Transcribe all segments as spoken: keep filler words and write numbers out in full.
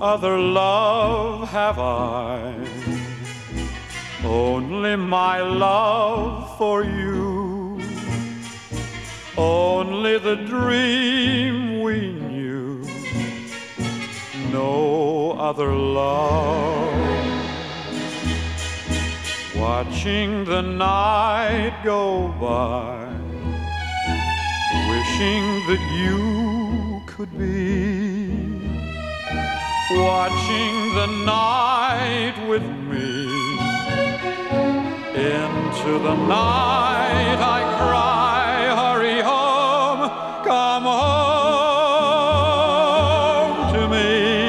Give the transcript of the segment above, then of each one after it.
other love have I, only my love for you, only the dream we knew, no other love. Watching the night go by, wishing that you could be, watching the night with me. Into the night I cry, hurry home, come home to me.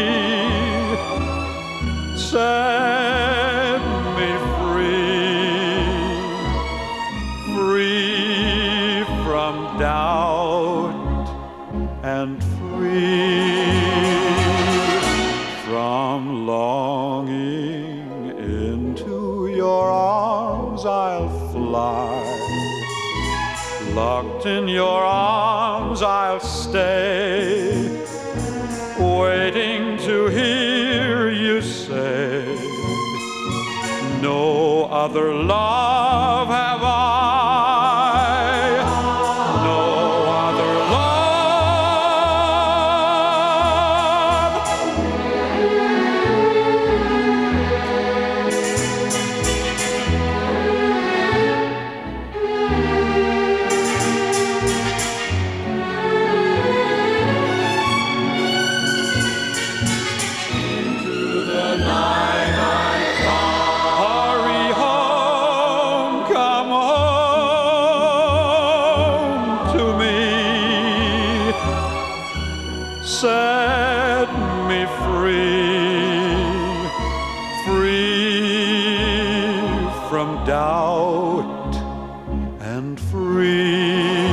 Set me free, free from doubt and free from longing. Into your arms I'll fly, locked in your arms I'll stay, waiting to hear you say, no other love have I, no other love. Set me free, free from doubt and free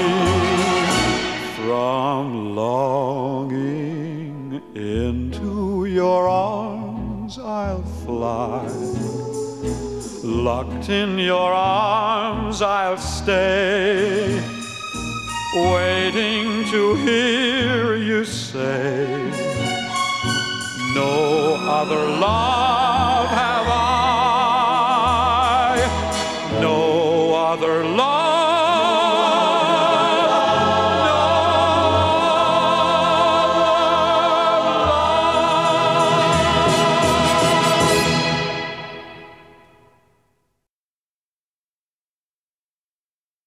from longing. Into your arms I'll fly, locked in your arms I'll stay, waiting to hear you say, no other love